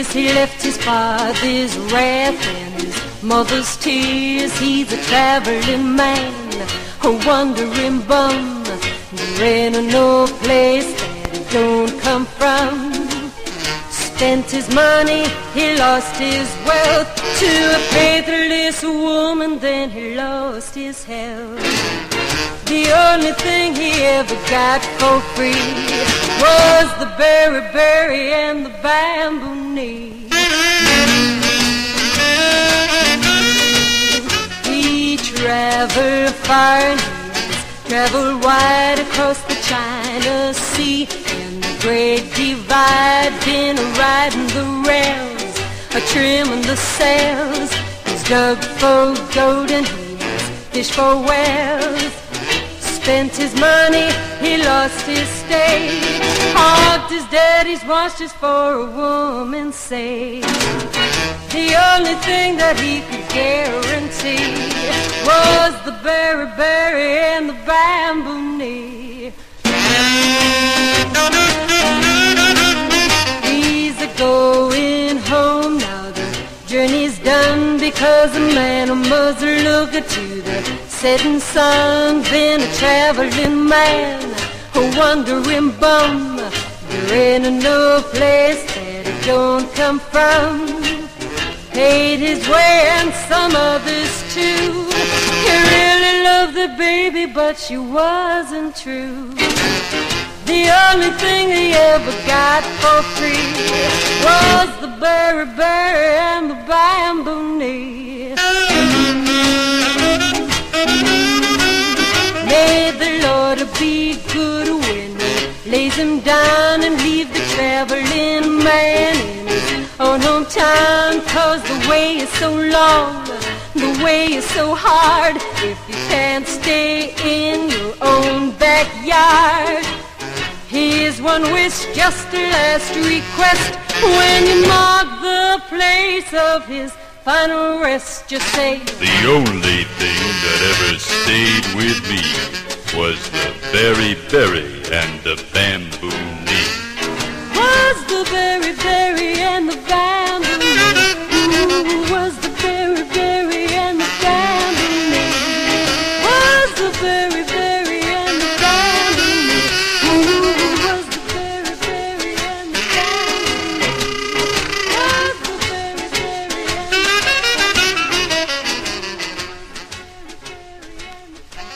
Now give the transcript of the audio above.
He left his father's wrath and his mother's tears. He's a traveling man, a wandering bum. There ain't no place that he don't come from. Spent his money, he lost his wealth to a faithless woman, then he lost his health. The only thing he ever got for free was the berry and the bamboo knee. He traveled far and he traveled wide across the China Sea. In the great divide, been riding the rails, trimming the sails. He's dug for gold and he's fished for whales. Spent his money, he lost his state. Hogged his daddy's watches for a woman's sake. The only thing that he could guarantee was the berry and the bamboo knee. He's a-going home now, the journey's done, because a man must look to the setting sun. Been a traveling man, a wandering bum. There ain't no place that he don't come from. Paid his way and some others too. He really loved the baby, but she wasn't true. The only thing he ever got for free was the berry and the bamboo knee. May the Lord be good when he lays him down and leave the traveling man in his own hometown. 'Cause the way is so long, the way is so hard, if you can't stay in your own backyard. Here's one wish, just a last request. When you mark the place of his final rest, just say, the only thing that ever stayed with me was the berry and the bamboo knee. Was the berry and the bamboo knee? Ooh, was the berry and the bamboo knee? Was the berry